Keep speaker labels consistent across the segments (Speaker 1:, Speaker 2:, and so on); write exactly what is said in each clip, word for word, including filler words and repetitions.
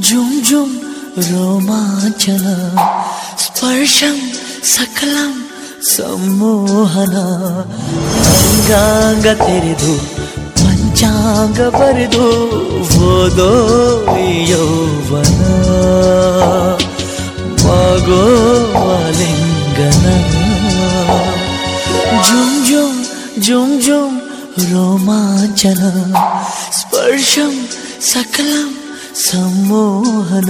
Speaker 1: झुम झुम रोमांचन स्पर्शं सकलं सम्मोहನ ಅಂಗಾಂಗ ತೆರೆದು ಪಂಚಾಂಗ ಬರೆದು ಓದೋ ಯೌವನ ಮಗೋ ಆಲಿಂಗನ झुम झुम झुम झुम रोमांचन स्पर्शं सकलं सम्मोहन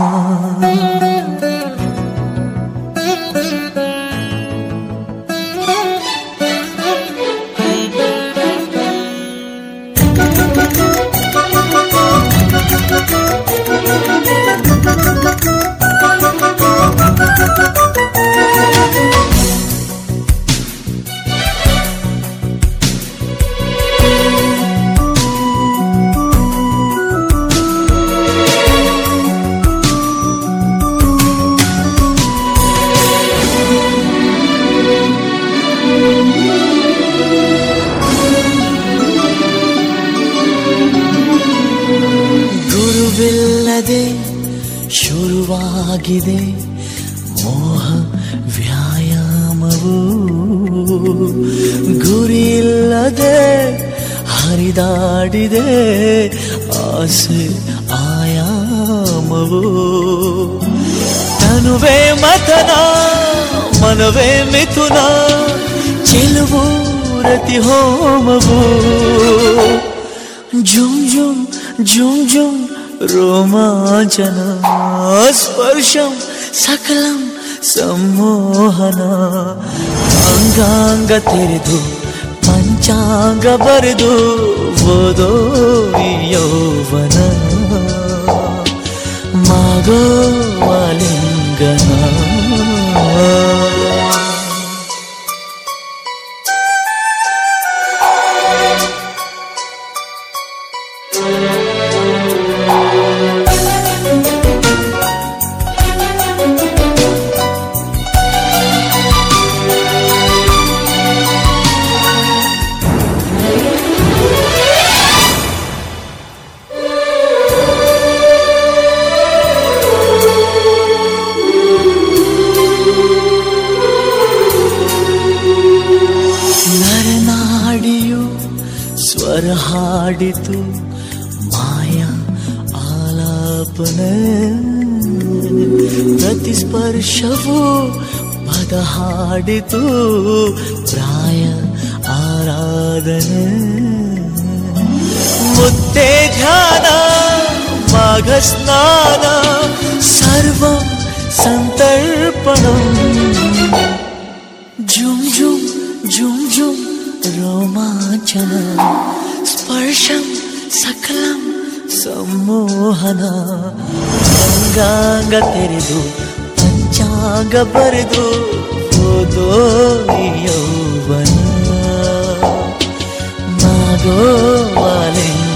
Speaker 1: ಗುರುವಿಲ್ಲದೆ ಶುರುವಾಗಿದೆ ಮೋಹ ವ್ಯಾಯಾಮವು ಗುರಿಯಿಲ್ಲದೆ ಹರಿದಾಡಿದೆ ಆಸೆ ಆಯಾಮವು ತನುವೇ ಮತನ ಮನವೇ ಮಿಥುನ ಚೆಲುವು ರತಿ ಹೋಮವು झुम झुम झुम झुम रोमांचन स्पर्शं सकलं सम्मोहन ಅಂಗಾಂಗ ತೆರೆದು ಪಂಚಾಂಗ ಬರೆದು ಓದೋ ಯೌವನ ಮಗೋ ಆಲಿಂಗನ ನರನಾಡಿಯು ಸ್ವರ ಹಾಡಿತು ಮಾಯಾ ಆಲಾಪನೆ ಪ್ರತಿಸ್ಪರ್ಶವು ಪದ ಹಾಡಿತು ಪ್ರಾಯ ಆರಾಧನೆ ಮುತ್ತೆ ಧ್ಯಾನ ಮಾಘ ಸ್ನಾನ ಸರ್ವಂ ಸಂತರ್ಪಣಂ झुम झुम झुम झुम रोमांचन स्पर्शं सकलं सम्मोहन ಅಂಗಾಂಗ ತೆರೆದು ಪಂಚಾಂಗ ಬರೆದು ಓದೋ ಯೌವನ ಮಗೋ ಆಲಿಂಗನ